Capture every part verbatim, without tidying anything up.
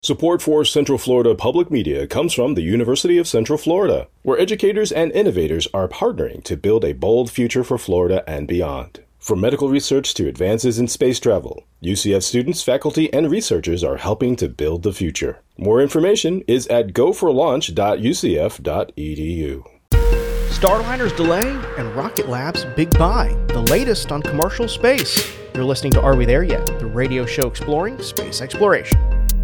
Support for Central Florida Public Media comes from the University of Central Florida, where educators and innovators are partnering to build a bold future for Florida and beyond. From medical research to advances in space travel, U C F students, faculty, and researchers are helping to build the future. More information is at go for launch dot u c f dot e d u. Starliner's delay and Rocket Lab's big buy, the latest on commercial space. You're listening to Are We There Yet?, the radio show exploring space exploration.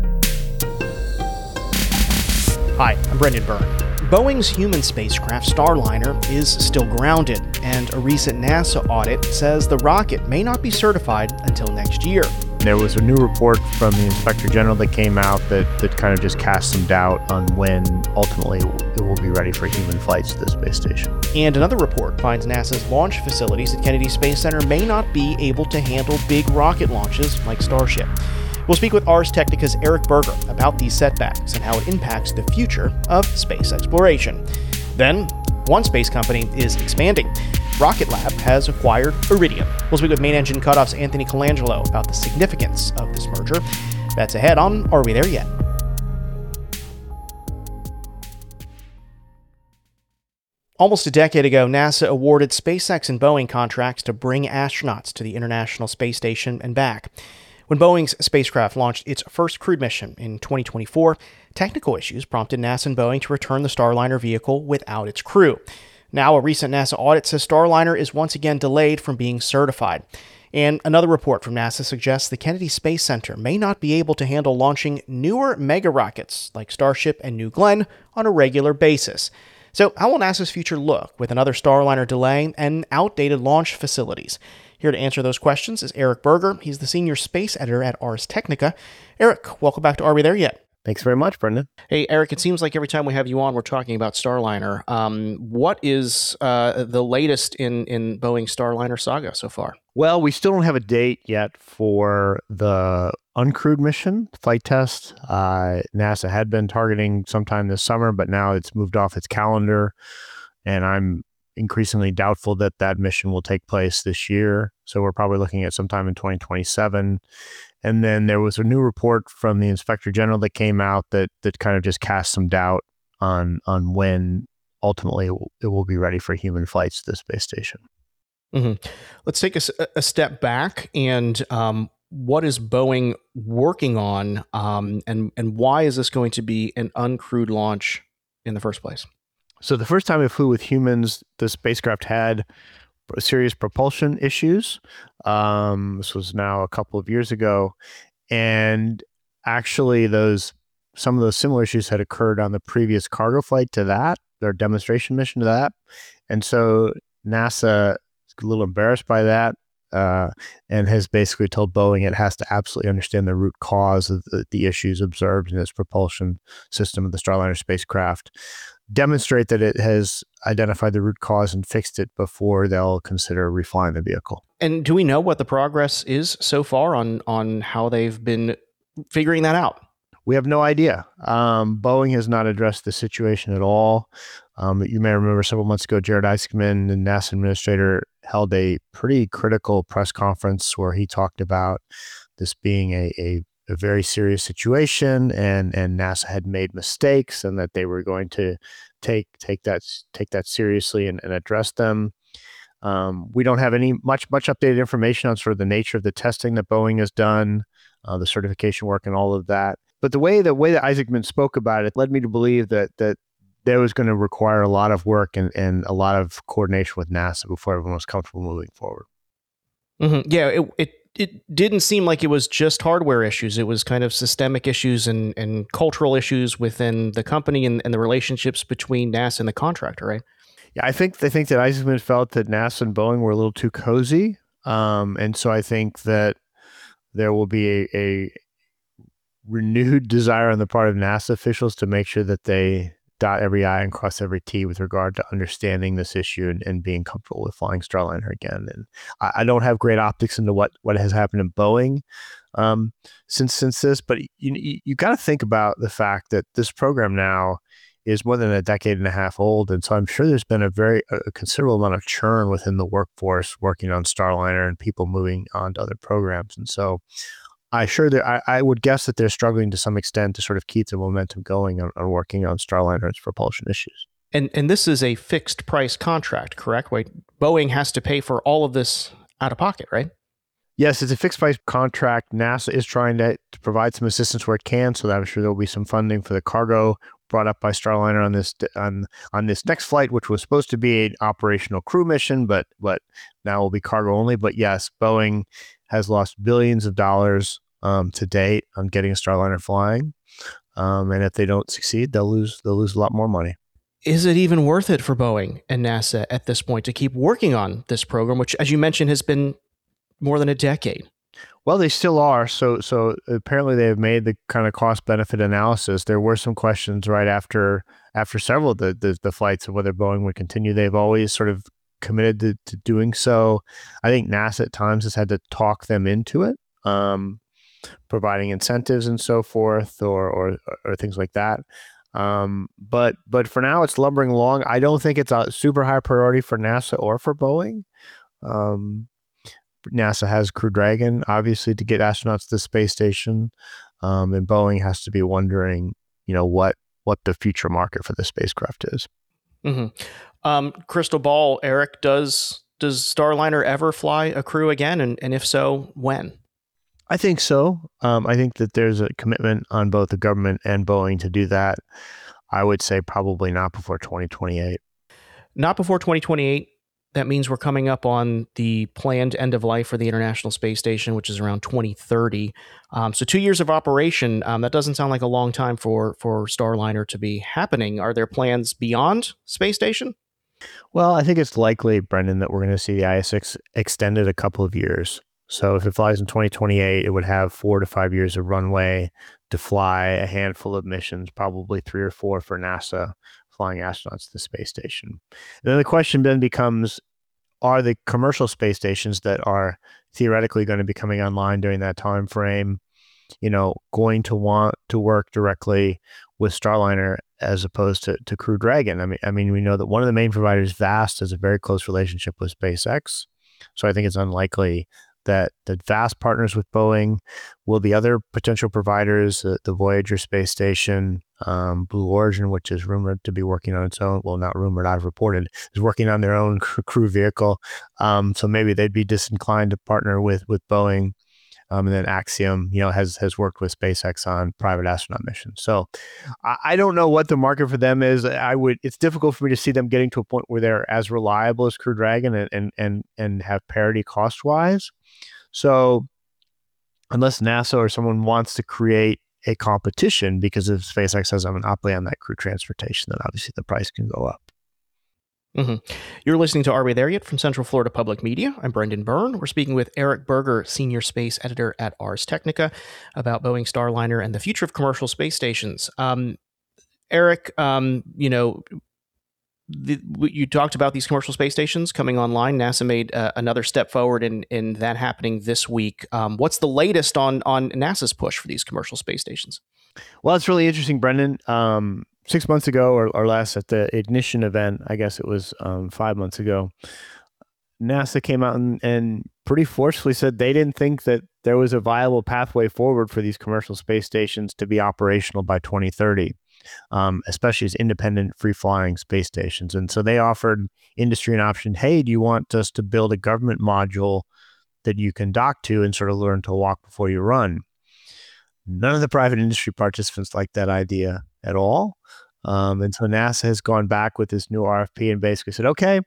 Hi, I'm Brendan Byrne. Boeing's human spacecraft Starliner is still grounded, and a recent NASA audit says the rocket may not be certified until next year. There was a new report from the Inspector General that came out that, that kind of just cast some doubt on when ultimately it will be ready for human flights to the space station. And another report finds NASA's launch facilities at Kennedy Space Center may not be able to handle big rocket launches like Starship. We'll speak with Ars Technica's Eric Berger about these setbacks and how it impacts the future of space exploration. Then, one space company is expanding. Rocket Lab has acquired Iridium. We'll speak with Main Engine Cutoff's Anthony Colangelo about the significance of this merger. That's ahead on Are We There Yet? Almost a decade ago, NASA awarded SpaceX and Boeing contracts to bring astronauts to the International Space Station and back. When Boeing's spacecraft launched its first crewed mission in twenty twenty-four, technical issues prompted NASA and Boeing to return the Starliner vehicle without its crew. Now, a recent NASA audit says Starliner is once again delayed from being certified. And another report from NASA suggests the Kennedy Space Center may not be able to handle launching newer mega rockets like Starship and New Glenn on a regular basis. So how will NASA's future look with another Starliner delay and outdated launch facilities? Here to answer those questions is Eric Berger. He's the senior space editor at Ars Technica. Eric, welcome back to Are We There Yet? Thanks very much, Brendan. Hey, Eric, it seems like every time we have you on, we're talking about Starliner. Um, what is uh, the latest in, in Boeing's Starliner saga so far? Well, we still don't have a date yet for the uncrewed mission flight test. Uh, NASA had been targeting sometime this summer, but now it's moved off its calendar, and I'm increasingly doubtful that that mission will take place this year. So we're probably looking at sometime in twenty twenty-seven. And then there was a new report from the Inspector General that came out that that kind of just cast some doubt on on when ultimately it will, it will be ready for human flights to the space station. Mm-hmm. Let's take a, a step back and um, what is Boeing working on, um, and and why is this going to be an uncrewed launch in the first place? So the first time it flew with humans, the spacecraft had serious propulsion issues. Um, this was now a couple of years ago. And actually, those some of those similar issues had occurred on the previous cargo flight to that, their demonstration mission to that. And so NASA is a little embarrassed by that uh, and has basically told Boeing it has to absolutely understand the root cause of the, the issues observed in its propulsion system of the Starliner spacecraft, demonstrate that it has identified the root cause and fixed it before they'll consider reflying the vehicle. And do we know what the progress is so far on on how they've been figuring that out? We have no idea. Um, Boeing has not addressed the situation at all. Um, you may remember several months ago, Jared Isaacman, the NASA administrator, held a pretty critical press conference where he talked about this being a, a a very serious situation, and and NASA had made mistakes, and that they were going to take take that take that seriously and, and address them. Um, we don't have any much much updated information on sort of the nature of the testing that Boeing has done, uh, the certification work, and all of that. But the way the way that Isaacman spoke about it led me to believe that that there was going to require a lot of work and, and a lot of coordination with NASA before everyone was comfortable moving forward. Mm-hmm. Yeah, it, it it didn't seem like it was just hardware issues. It was kind of systemic issues and, and cultural issues within the company and, and the relationships between NASA and the contractor, right? Yeah, I think they think that Isaacman felt that NASA and Boeing were a little too cozy. Um, and so I think that there will be a, a renewed desire on the part of NASA officials to make sure that they dot every I and cross every T with regard to understanding this issue and, and being comfortable with flying Starliner again. And I, I don't have great optics into what, what has happened in Boeing um, since since this, but you you, you got to think about the fact that this program now is more than a decade and a half old, and so I'm sure there's been a very a considerable amount of churn within the workforce working on Starliner and people moving on to other programs. And so I sure that I, I would guess that they're struggling to some extent to sort of keep the momentum going on, on working on Starliner's propulsion issues. And and this is a fixed price contract, correct? Wait, Boeing has to pay for all of this out of pocket, right? Yes, it's a fixed price contract. NASA is trying to, to provide some assistance where it can, so that I'm sure there will be some funding for the cargo brought up by Starliner on this on on this next flight, which was supposed to be an operational crew mission, but but now will be cargo only. But yes, Boeing has lost billions of dollars um, to date on getting a Starliner flying, um, and if they don't succeed, they'll lose they'll lose a lot more money. Is it even worth it for Boeing and NASA at this point to keep working on this program, which, as you mentioned, has been more than a decade? Well, they still are. So, so apparently they have made the kind of cost benefit analysis. There were some questions right after after several of the, the the flights of whether Boeing would continue. They've always sort of committed to, to doing so. I think NASA at times has had to talk them into it, um, providing incentives and so forth, or or, or things like that. Um, but but for now, it's lumbering along. I don't think it's a super high priority for NASA or for Boeing. Um, NASA has Crew Dragon, obviously, to get astronauts to the space station, um, and Boeing has to be wondering, you know, what what the future market for the spacecraft is. Mm-hmm. Um, crystal ball, Eric, does does Starliner ever fly a crew again, and and if so, when? I think so. Um, I think that there's a commitment on both the government and Boeing to do that. I would say probably not before twenty twenty-eight. Not before twenty twenty-eight. That means we're coming up on the planned end of life for the International Space Station, which is around twenty thirty. Um, so two years of operation, um, that doesn't sound like a long time for, for Starliner to be happening. Are there plans beyond space station? Well, I think it's likely, Brendan, that we're going to see the I S S extended a couple of years. So if it flies in twenty twenty-eight, it would have four to five years of runway to fly a handful of missions, probably three or four for NASA, flying astronauts to the space station. And then the question then becomes, are the commercial space stations that are theoretically going to be coming online during that time frame, you know, going to want to work directly with Starliner as opposed to, to Crew Dragon? I mean, I mean, we know that one of the main providers, VAST, has a very close relationship with SpaceX. So I think it's unlikely that that VAST partners with Boeing. Will the other potential providers, uh, the Voyager space station, um, Blue Origin, which is rumored to be working on its own, well, not rumored, I've reported, is working on their own crew vehicle. Um, so maybe they'd be disinclined to partner with with Boeing. Um, and then Axiom, you know, has has worked with SpaceX on private astronaut missions. So I, I don't know what the market for them is. I would. It's difficult for me to see them getting to a point where they're as reliable as Crew Dragon and and and, and have parity cost wise. So unless NASA or someone wants to create a competition, because if SpaceX has a monopoly on that crew transportation, then obviously the price can go up. Mm-hmm. You're listening to Are We There Yet from Central Florida Public Media. I'm Brendan Byrne. We're speaking with Eric Berger, Senior Space Editor at Ars Technica, about Boeing Starliner and the future of commercial space stations. Um, Eric, um, you know, the, you talked about these commercial space stations coming online. NASA made uh, another step forward in in that happening this week. Um, what's the latest on on NASA's push for these commercial space stations? Well, it's really interesting, Brendan. Um, six months ago or, or less at the Ignition event, I guess it was um, five months ago, NASA came out and, and pretty forcefully said they didn't think that there was a viable pathway forward for these commercial space stations to be operational by twenty thirty. Um, especially as independent free-flying space stations. And so they offered industry an option. Hey, do you want us to build a government module that you can dock to and sort of learn to walk before you run? None of the private industry participants liked that idea at all. Um, and so NASA has gone back with this new R F P and basically said, okay,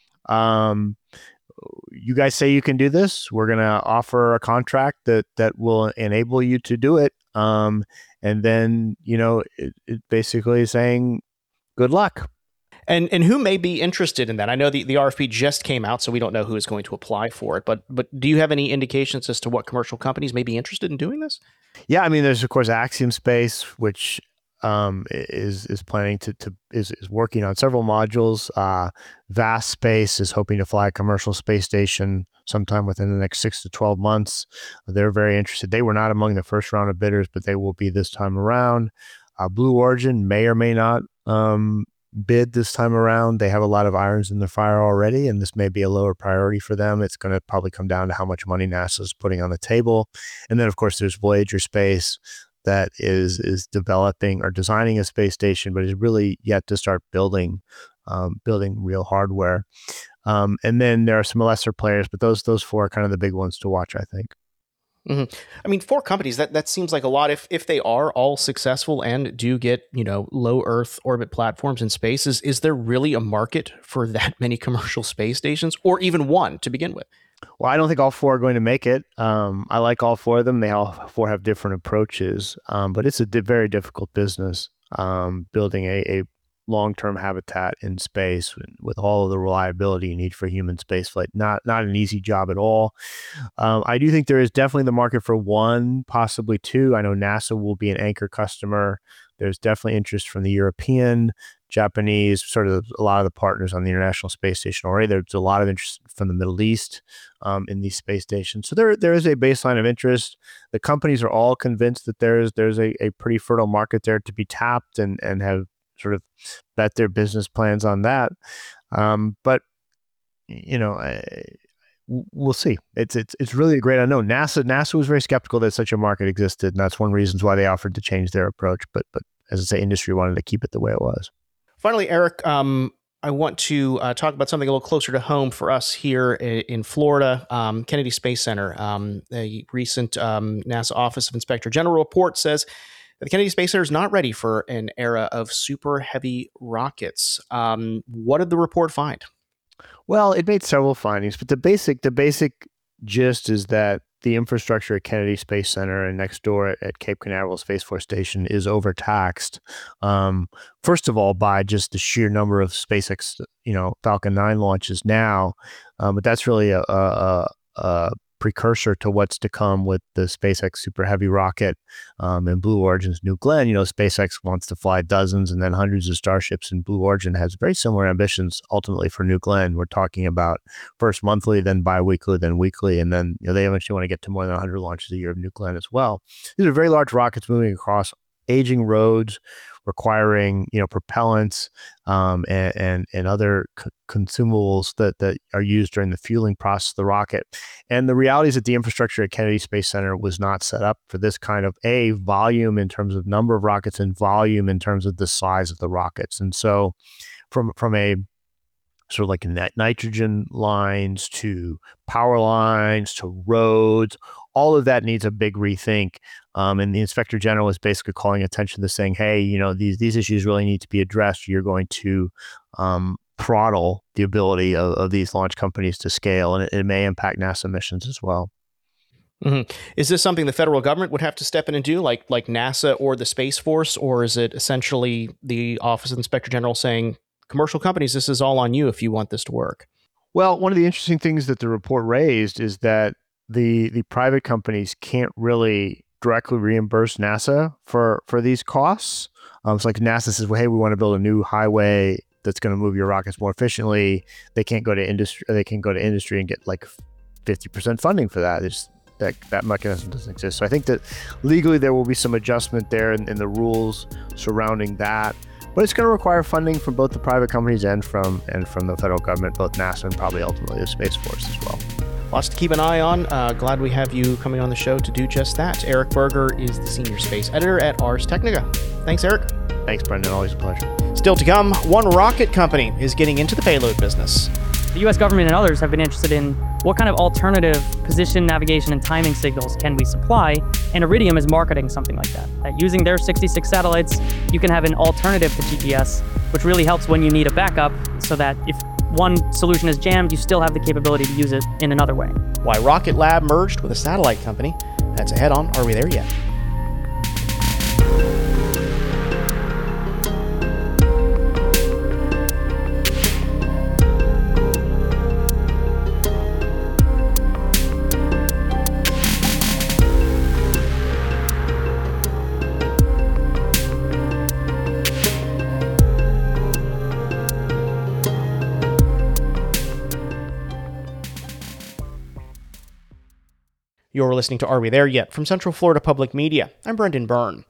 um, you guys say you can do this. We're going to offer a contract that that will enable you to do it. Um, and then, you know, it, it basically is saying, good luck. And and who may be interested in that? I know the, the R F P just came out, so we don't know who is going to apply for it. But but do you have any indications as to what commercial companies may be interested in doing this? Yeah, I mean, there's, of course, Axiom Space, which um, is is planning to, to is, is working on several modules. Uh, Vast Space is hoping to fly a commercial space station sometime within the next six to twelve months. They're very interested. They were not among the first round of bidders, but they will be this time around. Uh, Blue Origin may or may not um, bid this time around. They have a lot of irons in the fire already, and this may be a lower priority for them. It's going to probably come down to how much money NASA is putting on the table. And then, of course, there's Voyager Space that is is developing or designing a space station, but is really yet to start building um, building real hardware. Um, and then there are some lesser players, but those those four are kind of the big ones to watch, I think. Mm-hmm. I mean, four companies, that, that seems like a lot. If if they are all successful and do get, you know, low Earth orbit platforms in space, is, is there really a market for that many commercial space stations, or even one to begin with? Well, I don't think all four are going to make it. Um, I like all four of them. They all four have different approaches, um, but it's a di- very difficult business, um, building a, a long-term habitat in space with all of the reliability you need for human spaceflight. Not not an easy job at all. Um, I do think there is definitely the market for one, possibly two. I know NASA will be an anchor customer. There's definitely interest from the European, Japanese, sort of a lot of the partners on the International Space Station already. There's a lot of interest from the Middle East um, in these space stations. So there there is a baseline of interest. The companies are all convinced that there's there's a, a pretty fertile market there to be tapped, and and have sort of bet their business plans on that. Um, but, you know, I, we'll see. It's it's it's really a great unknown. NASA NASA was very skeptical that such a market existed, and that's one of the reasons why they offered to change their approach. But but as I say, industry wanted to keep it the way it was. Finally, Eric, um, I want to uh, talk about something a little closer to home for us here in, in Florida. Um, Kennedy Space Center. Um, a recent um, NASA Office of Inspector General report says the Kennedy Space Center is not ready for an era of super heavy rockets. Um, what did the report find? Well, it made several findings, but the basic the basic gist is that the infrastructure at Kennedy Space Center and next door at, at Cape Canaveral Space Force Station is overtaxed. Um, first of all, by just the sheer number of SpaceX, you know, Falcon nine launches now, um, but that's really a, a, a precursor to what's to come with the SpaceX Super Heavy rocket um, and Blue Origin's New Glenn. You know, SpaceX wants to fly dozens and then hundreds of Starships, and Blue Origin has very similar ambitions ultimately for New Glenn. We're talking about first monthly, then biweekly, then weekly, and then, you know, they eventually want to get to more than one hundred launches a year of New Glenn as well. These are very large rockets moving across aging roads, requiring, you know, propellants um, and, and and other c- consumables that that are used during the fueling process of the rocket. And the reality is that the infrastructure at Kennedy Space Center was not set up for this kind of a volume in terms of number of rockets and volume in terms of the size of the rockets. And so, from from a sort of like net nitrogen lines to power lines to roads, all of that needs a big rethink. Um, and the Inspector General is basically calling attention to saying, hey, you know, these these issues really need to be addressed. You're going to um, throttle the ability of, of these launch companies to scale, and it, it may impact NASA missions as well. Mm-hmm. Is this something the federal government would have to step in and do, like like NASA or the Space Force, or is it essentially the Office of the Inspector General saying, commercial companies, this is all on you if you want this to work? Well, one of the interesting things that the report raised is that the the private companies can't really directly reimburse NASA for for these costs. Um, it's like NASA says, well, hey, we want to build a new highway that's going to move your rockets more efficiently. They can't go to industry. They can go to industry and get like fifty percent funding for that. It's, that that mechanism doesn't exist. So I think that legally there will be some adjustment there in, in the rules surrounding that. But it's going to require funding from both the private companies and from and from the federal government, both NASA and probably ultimately the Space Force as well. Lots to keep an eye on. Uh, glad we have you coming on the show to do just that. Eric Berger is the senior space editor at Ars Technica. Thanks, Eric. Thanks, Brendan. Always a pleasure. Still to come, one rocket company is getting into the payload business. The U S government and others have been interested in what kind of alternative position, navigation, and timing signals can we supply, and Iridium is marketing something like that. That using their sixty-six satellites, you can have an alternative to G P S, which really helps when you need a backup, so that if one solution is jammed, you still have the capability to use it in another way. Why Rocket Lab merged with a satellite company. That's ahead on Are We There Yet? You're listening to Are We There Yet? From Central Florida Public Media. I'm Brendan Byrne.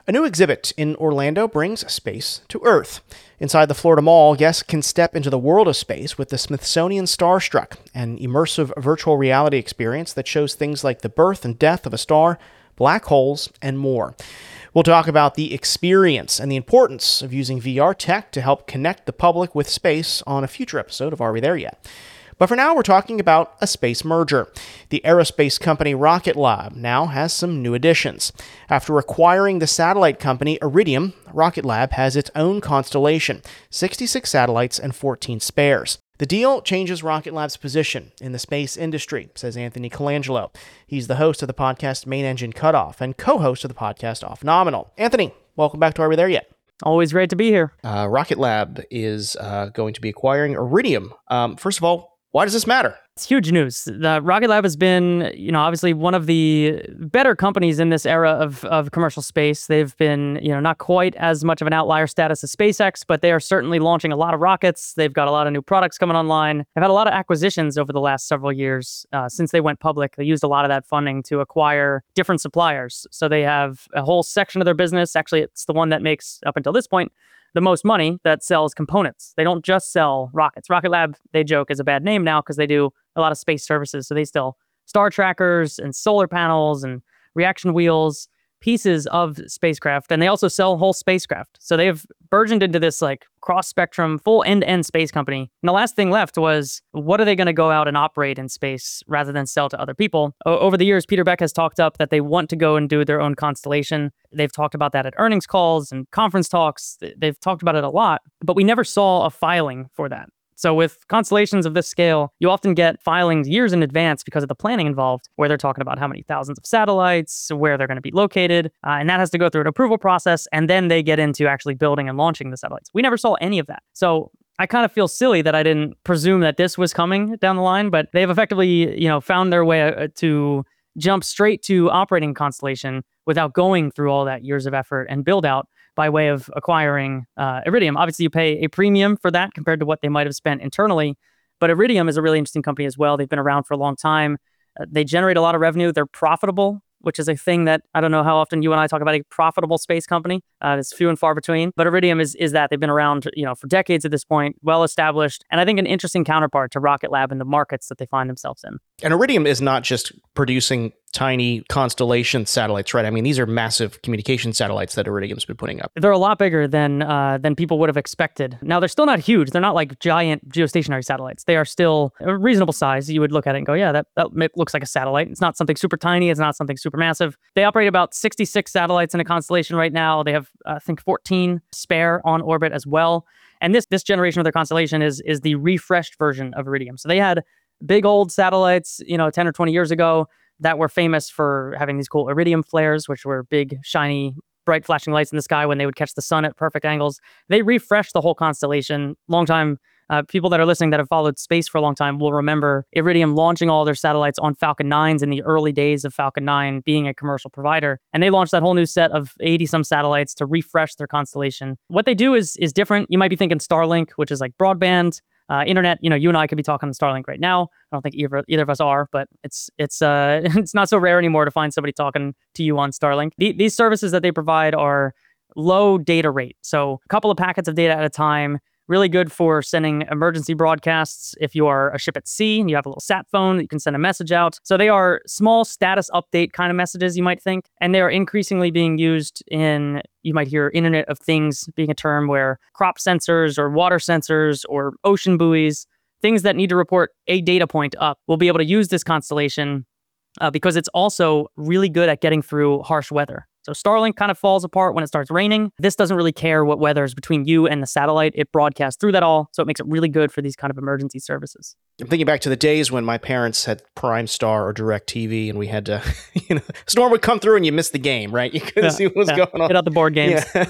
A new exhibit in Orlando brings space to Earth. Inside the Florida Mall, guests can step into the world of space with the Smithsonian Starstruck, an immersive virtual reality experience that shows things like the birth and death of a star, black holes, and more. We'll talk about the experience and the importance of using V R tech to help connect the public with space on a future episode of Are We There Yet? But for now, we're talking about a space merger. The aerospace company Rocket Lab now has some new additions. After acquiring the satellite company Iridium, Rocket Lab has its own constellation, sixty-six satellites and fourteen spares. The deal changes Rocket Lab's position in the space industry, says Anthony Colangelo. He's the host of the podcast Main Engine Cutoff and co-host of the podcast Off Nominal. Anthony, welcome back to Are We There Yet? Always great to be here. Uh, Rocket Lab is uh, going to be acquiring Iridium. Um, first of all, why does this matter? It's huge news. The Rocket Lab has been, you know, obviously one of the better companies in this era of, of commercial space. They've been, you know, not quite as much of an outlier status as SpaceX, but they are certainly launching a lot of rockets. They've got a lot of new products coming online. They've had a lot of acquisitions over the last several years uh, since they went public. They used a lot of that funding to acquire different suppliers. So they have a whole section of their business. Actually, it's the one that makes, up until this point, the most money, that sells components. They don't just sell rockets. Rocket Lab, they joke, is a bad name now because they do a lot of space services. So they sell star trackers and solar panels and reaction wheels, pieces of spacecraft, and they also sell whole spacecraft. So they've burgeoned into this like cross-spectrum, full end-to-end space company. And the last thing left was, what are they going to go out and operate in space rather than sell to other people? O- over the years, Peter Beck has talked up that they want to go and do their own constellation. They've talked about that at earnings calls and conference talks. They've talked about it a lot, but we never saw a filing for that. So with constellations of this scale, you often get filings years in advance because of the planning involved, where they're talking about how many thousands of satellites, where they're going to be located, uh, and that has to go through an approval process, and then they get into actually building and launching the satellites. We never saw any of that. So I kind of feel silly that I didn't presume that this was coming down the line, but they've effectively, you know, found their way to jump straight to operating constellation without going through all that years of effort and build out by way of acquiring uh, Iridium. Obviously, you pay a premium for that compared to what they might have spent internally, but Iridium is a really interesting company as well. They've been around for a long time. Uh, they generate a lot of revenue. They're profitable, which is a thing that I don't know how often you and I talk about a profitable space company. Uh, it's few and far between. But Iridium is is that. They've been around, you know, for decades at this point, well established, and I think an interesting counterpart to Rocket Lab in the markets that they find themselves in. And Iridium is not just producing tiny constellation satellites, right? I mean, these are massive communication satellites that Iridium's been putting up. They're a lot bigger than uh, than people would have expected. Now, they're still not huge. They're not like giant geostationary satellites. They are still a reasonable size. You would look at it and go, yeah, that, that looks like a satellite. It's not something super tiny. It's not something super massive. They operate about sixty-six satellites in a constellation right now. They have, I think, fourteen spare on orbit as well. And this this generation of their constellation is is the refreshed version of Iridium. So they had big old satellites, you know, ten or twenty years ago that were famous for having these cool Iridium flares, which were big, shiny, bright flashing lights in the sky when they would catch the sun at perfect angles. They refreshed the whole constellation. Long time, uh, people that are listening that have followed space for a long time will remember Iridium launching all their satellites on Falcon nines in the early days of Falcon nine being a commercial provider. And they launched that whole new set of eighty some satellites to refresh their constellation. What they do is, is different. You might be thinking Starlink, which is like broadband. Uh, internet, you know, you and I could be talking on Starlink right now. I don't think either, either of us are, but it's it's uh, it's not so rare anymore to find somebody talking to you on Starlink. The, these services that they provide are low data rate. So a couple of packets of data at a time, really good for sending emergency broadcasts. If you are a ship at sea and you have a little sat phone that you can send a message out. So they are small status update kind of messages, you might think, and they are increasingly being used in, you might hear Internet of Things being a term where crop sensors or water sensors or ocean buoys, things that need to report a data point up, will be able to use this constellation uh, because it's also really good at getting through harsh weather. So Starlink kind of falls apart when it starts raining. This doesn't really care what weather is between you and the satellite. It broadcasts through that all, so it makes it really good for these kind of emergency services. I'm thinking back to the days when my parents had Prime Star or DirecTV, and we had to, you know, storm would come through and you missed the game, right? You couldn't yeah, see what was yeah. going on. Get out the board games. Yeah.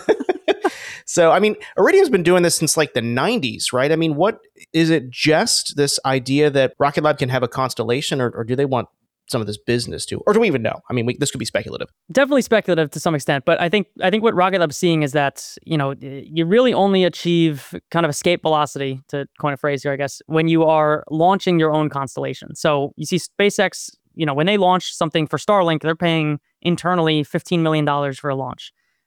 So, I mean, Iridium's been doing this since like the nineties, right? I mean, what is it just this idea that Rocket Lab can have a constellation, or, or do they want some of this business too? Or do we even know? I mean, we, this could be speculative. Definitely speculative to some extent, but I think I think what Rocket Lab's seeing is that, you know, you really only achieve kind of escape velocity, to coin a phrase here, I guess, when you are launching your own constellation. So you see SpaceX, you know, when they launch something for Starlink, they're paying internally fifteen million dollars for a launch.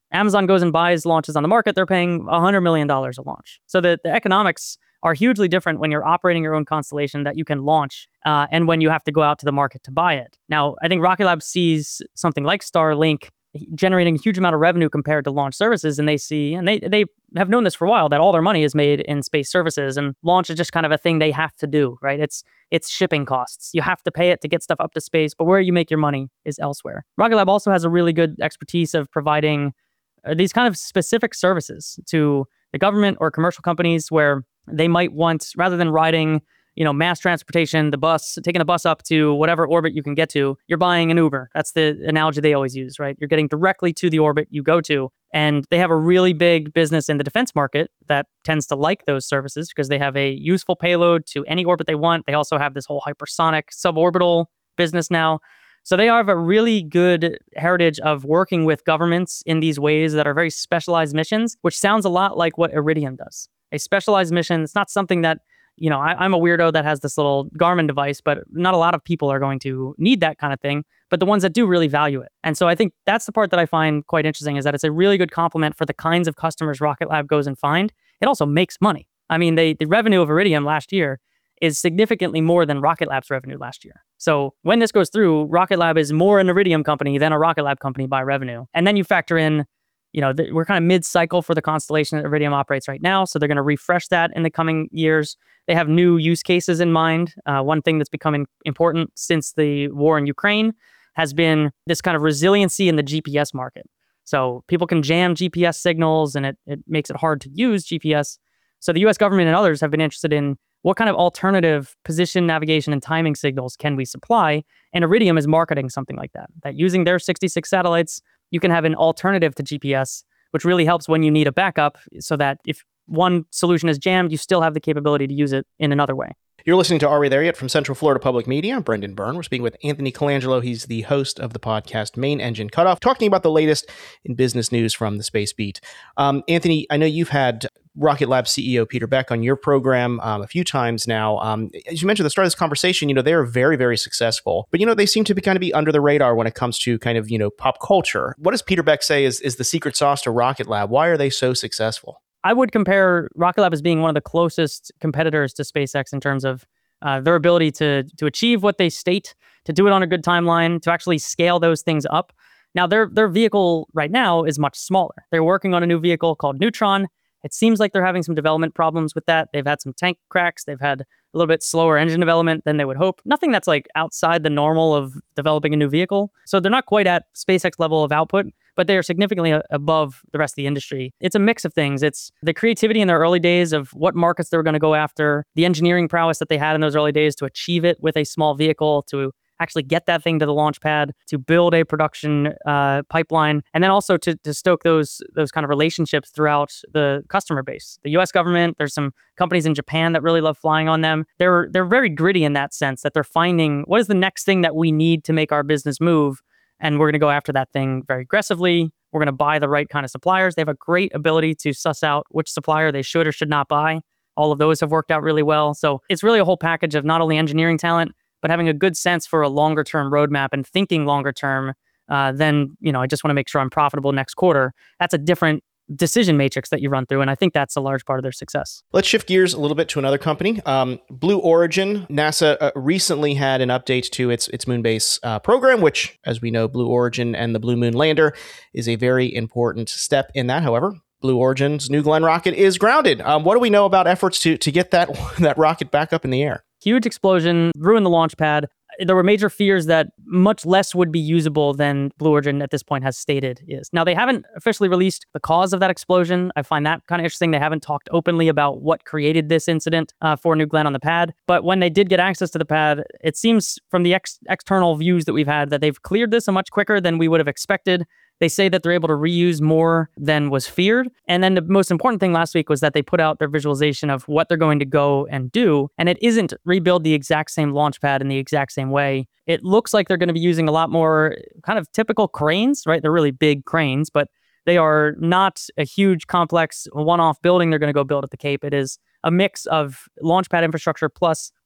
Amazon goes and buys launches on the market, they're paying one hundred million dollars a launch. So the, the economics are hugely different when you're operating your own constellation that you can launch uh, and when you have to go out to the market to buy it. Now, I think Rocket Lab sees something like Starlink generating a huge amount of revenue compared to launch services, and they see, and they they have known this for a while, that all their money is made in space services, and launch is just kind of a thing they have to do, right? It's it's shipping costs. You have to pay it to get stuff up to space, but where you make your money is elsewhere. Rocket Lab also has a really good expertise of providing uh, these kind of specific services to the government or commercial companies where they might want, rather than riding, you know, mass transportation, the bus, taking a bus up to whatever orbit you can get to, you're buying an Uber. That's the analogy they always use, right? You're getting directly to the orbit you go to. And they have a really big business in the defense market that tends to like those services because they have a useful payload to any orbit they want. They also have this whole hypersonic suborbital business now. So they have a really good heritage of working with governments in these ways that are very specialized missions, which sounds a lot like what Iridium does. A specialized mission, it's not something that, you know, I, I'm a weirdo that has this little Garmin device, but not a lot of people are going to need that kind of thing. But the ones that do really value it. And so I think that's the part that I find quite interesting, is that it's a really good complement for the kinds of customers Rocket Lab goes and find. It also makes money. I mean, they, the revenue of Iridium last year is significantly more than Rocket Lab's revenue last year. So when this goes through, Rocket Lab is more an Iridium company than a Rocket Lab company by revenue. And then you factor in, you know, the, we're kind of mid-cycle for the constellation that Iridium operates right now. So they're going to refresh that in the coming years. They have new use cases in mind. Uh, one thing that's becoming important since the war in Ukraine has been this kind of resiliency in the G P S market. So people can jam G P S signals, and it, it makes it hard to use G P S. So the U S government and others have been interested in what kind of alternative position, navigation, and timing signals can we supply? And Iridium is marketing something like that, that using their sixty-six satellites, you can have an alternative to G P S, which really helps when you need a backup, so that if one solution is jammed, you still have the capability to use it in another way. You're listening to Are We There Yet? From Central Florida Public Media. I'm Brendan Byrne. We're speaking with Anthony Colangelo. He's the host of the podcast Main Engine Cutoff, talking about the latest in business news from the Space Beat. Um, Anthony, I know you've had Rocket Lab C E O Peter Beck on your program um, a few times now. Um, as you mentioned at the start of this conversation, you know, they're very, very successful, but, you know, they seem to be kind of be under the radar when it comes to kind of, you know, pop culture. What does Peter Beck say is, is the secret sauce to Rocket Lab? Why are they so successful? I would compare Rocket Lab as being one of the closest competitors to SpaceX in terms of uh, their ability to to achieve what they state, to do it on a good timeline, to actually scale those things up. Now, their their vehicle right now is much smaller. They're working on a new vehicle called Neutron. It seems like they're having some development problems with that. They've had some tank cracks. They've had a little bit slower engine development than they would hope. Nothing that's like outside the normal of developing a new vehicle. So they're not quite at SpaceX level of output, but they are significantly a- above the rest of the industry. It's a mix of things. It's the creativity in their early days of what markets they were going to go after, the engineering prowess that they had in those early days to achieve it with a small vehicle, to actually get that thing to the launch pad, to build a production uh, pipeline, and then also to, to stoke those those kind of relationships throughout the customer base. The U S government, there's some companies in Japan that really love flying on them. They're they're very gritty in that sense, that they're finding what is the next thing that we need to make our business move, and we're going to go after that thing very aggressively. We're going to buy the right kind of suppliers. They have a great ability to suss out which supplier they should or should not buy. All of those have worked out really well. So it's really a whole package of not only engineering talent, but having a good sense for a longer term roadmap and thinking longer term uh, than, you know, I just want to make sure I'm profitable next quarter. That's a different decision matrix that you run through. And I think that's a large part of their success. Let's shift gears a little bit to another company. Um, Blue Origin. NASA uh, recently had an update to its its moon base uh, program, which, as we know, Blue Origin and the Blue Moon lander is a very important step in that. However, Blue Origin's New Glenn rocket is grounded. Um, what do we know about efforts to to get that that rocket back up in the air? Huge explosion, ruined the launch pad. There were major fears that much less would be usable than Blue Origin at this point has stated is. Now, they haven't officially released the cause of that explosion. I find that kind of interesting. They haven't talked openly about what created this incident uh, for New Glenn on the pad. But when they did get access to the pad, it seems from the ex- external views that we've had that they've cleared this much quicker than we would have expected. They say that they're able to reuse more than was feared. And then the most important thing last week was that they put out their visualization of what they're going to go and do. And it isn't rebuild the exact same launch pad in the exact same way. It looks like they're going to be using a lot more kind of typical cranes, right? They're really big cranes, but they are not a huge, complex, one-off building they're going to go build at the Cape. It is a mix of launch pad infrastructure plus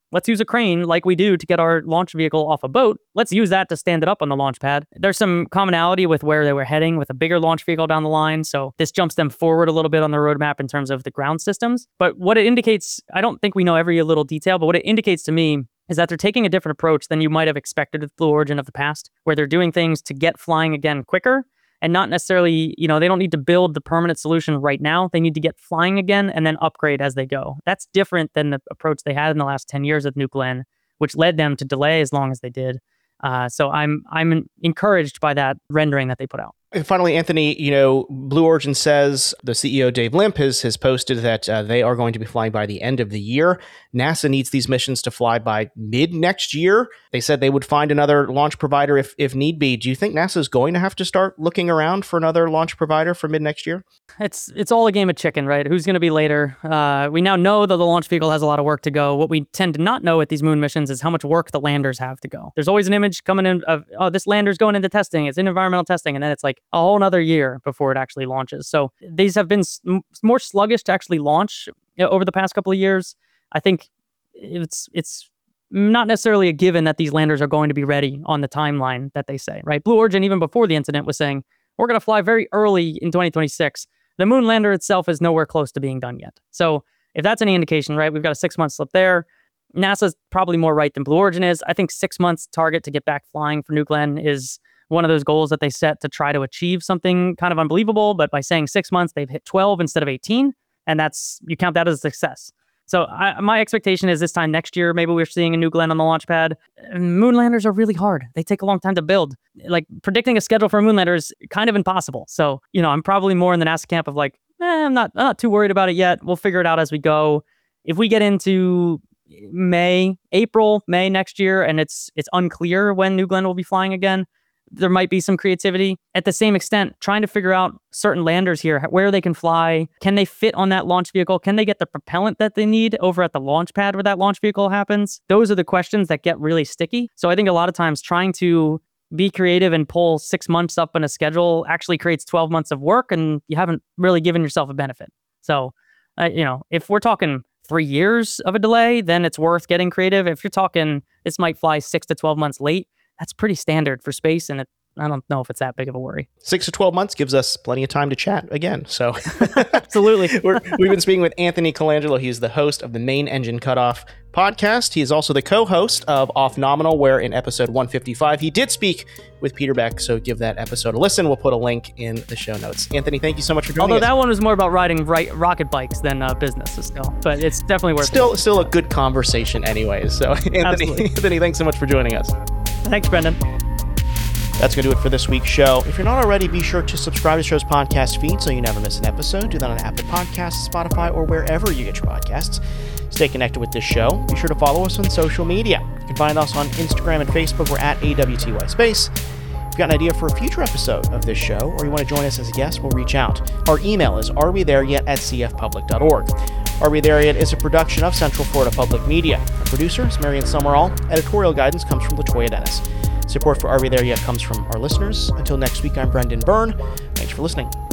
let's use a crane like we do to get our launch vehicle off a boat. Let's use that to stand it up on the launch pad. There's some commonality with where they were heading with a bigger launch vehicle down the line. So this jumps them forward a little bit on the roadmap in terms of the ground systems. But what it indicates, I don't think we know every little detail, but what it indicates to me is that they're taking a different approach than you might have expected with Blue Origin of the past, where they're doing things to get flying again quicker and not necessarily, you know, they don't need to build the permanent solution right now. They need to get flying again and then upgrade as they go. That's different than the approach they had in the last ten years with New Glenn, which led them to delay as long as they did. Uh, so I'm I'm encouraged by that rendering that they put out. And finally, Anthony, you know, Blue Origin says the C E O, Dave Limp, has, has posted that uh, they are going to be flying by the end of the year. NASA needs these missions to fly by mid next year. They said they would find another launch provider if, if need be. Do you think NASA is going to have to start looking around for another launch provider for mid next year? It's it's all a game of chicken, right? Who's going to be later? Uh, we now know that the launch vehicle has a lot of work to go. What we tend to not know with these moon missions is how much work the landers have to go. There's always an image coming in of, oh, this lander's going into testing. It's in environmental testing. And then it's like a whole nother year before it actually launches. So these have been s- more sluggish to actually launch, you know, over the past couple of years. I think it's it's not necessarily a given that these landers are going to be ready on the timeline that they say, right? Blue Origin, even before the incident, was saying, we're going to fly very early in twenty twenty-six. The moon lander itself is nowhere close to being done yet. So if that's any indication, right, we've got a six-month slip there. NASA's probably more right than Blue Origin is. I think six months target to get back flying for New Glenn is one of those goals that they set to try to achieve something kind of unbelievable. But by saying six months, they've hit twelve instead of eighteen. And that's, you count that as a success. So I, my expectation is this time next year, maybe we're seeing a New Glenn on the launch pad. Moon landers are really hard. They take a long time to build. Like predicting a schedule for a moon lander is kind of impossible. So, you know, I'm probably more in the NASA camp of like, eh, I'm not, I'm not too worried about it yet. We'll figure it out as we go. If we get into May, April, May next year, and it's it's unclear when New Glenn will be flying again, there might be some creativity. At the same extent, trying to figure out certain landers here, where they can fly. Can they fit on that launch vehicle? Can they get the propellant that they need over at the launch pad where that launch vehicle happens? Those are the questions that get really sticky. So I think a lot of times trying to be creative and pull six months up in a schedule actually creates twelve months of work, and you haven't really given yourself a benefit. So, uh, you know, if we're talking three years of a delay, then it's worth getting creative. If you're talking this might fly six to twelve months late, that's pretty standard for space, and it, I don't know if it's that big of a worry. Six to twelve months gives us plenty of time to chat again. So absolutely. We're, we've been speaking with Anthony Colangelo. He's the host of the Main Engine Cutoff podcast. He is also the co-host of Off Nominal, where in episode one fifty-five, he did speak with Peter Beck. So give that episode a listen. We'll put a link in the show notes. Anthony, thank you so much for joining Although us. Although that one was more about riding right, rocket bikes than uh, business still, but it's definitely worth Still, it. still a good conversation anyways. So Anthony, Anthony, thanks so much for joining us. Thanks, Brendan. That's going to do it for this week's show. If you're not already, be sure to subscribe to the show's podcast feed so you never miss an episode. Do that on Apple Podcasts, Spotify, or wherever you get your podcasts. Stay connected with this show. Be sure to follow us on social media. You can find us on Instagram and Facebook. We're at A W T Y Space. If you've got an idea for a future episode of this show, or you want to join us as a guest, we'll reach out. Our email is arewethereyet at c f public dot org. Are We There Yet is a production of Central Florida Public Media. Our producer is Marion Summerall. Editorial guidance comes from LaToya Dennis. Support for Are We There Yet comes from our listeners. Until next week, I'm Brendan Byrne. Thanks for listening.